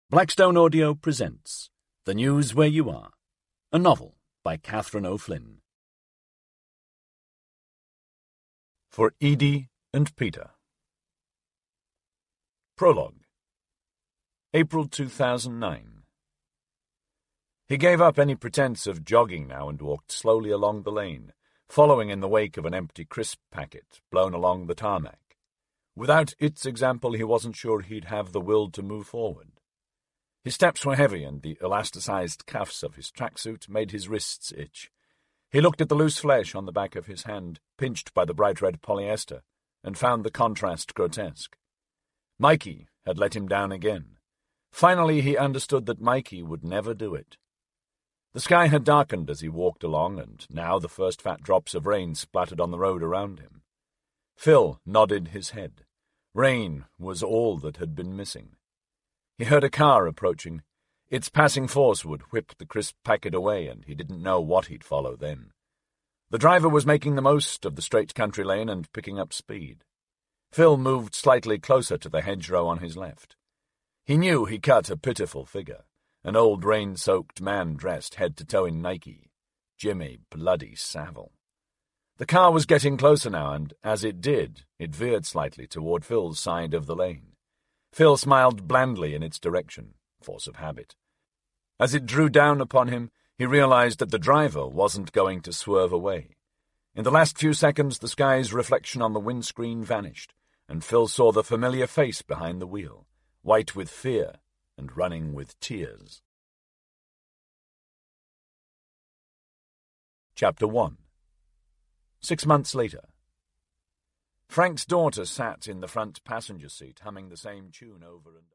Blackstone Audio presents The News Where You Are, a novel by Catherine O'Flynn. For Edie and Peter. Prologue. April 2009. He gave up any pretense of jogging now and walked slowly along the lane, following in the wake of an empty crisp packet blown along the tarmac. Without its example, he wasn't sure he'd have the will to move forward. His steps were heavy, and the elasticized cuffs of his tracksuit made his wrists itch. He looked at the loose flesh on the back of his hand, pinched by the bright red polyester, and found the contrast grotesque. Mikey had let him down again. Finally he understood that Mikey would never do it. The sky had darkened as he walked along, and now the first fat drops of rain splattered on the road around him. Phil nodded his head. Rain was all that had been missing. He heard a car approaching. Its passing force would whip the crisp packet away, and he didn't know what he'd follow then. The driver was making the most of the straight country lane and picking up speed. Phil moved slightly closer to the hedgerow on his left. He knew he cut a pitiful figure, an old rain-soaked man dressed head to toe in Nike. Jimmy bloody Savile. The car was getting closer now, and as it did, it veered slightly toward Phil's side of the lane. Phil smiled blandly in its direction, force of habit. As it drew down upon him, he realized that the driver wasn't going to swerve away. In the last few seconds, the sky's reflection on the windscreen vanished, and Phil saw the familiar face behind the wheel, white with fear and running with tears. Chapter 1. 6 months later. Frank's daughter sat in the front passenger seat, humming the same tune over and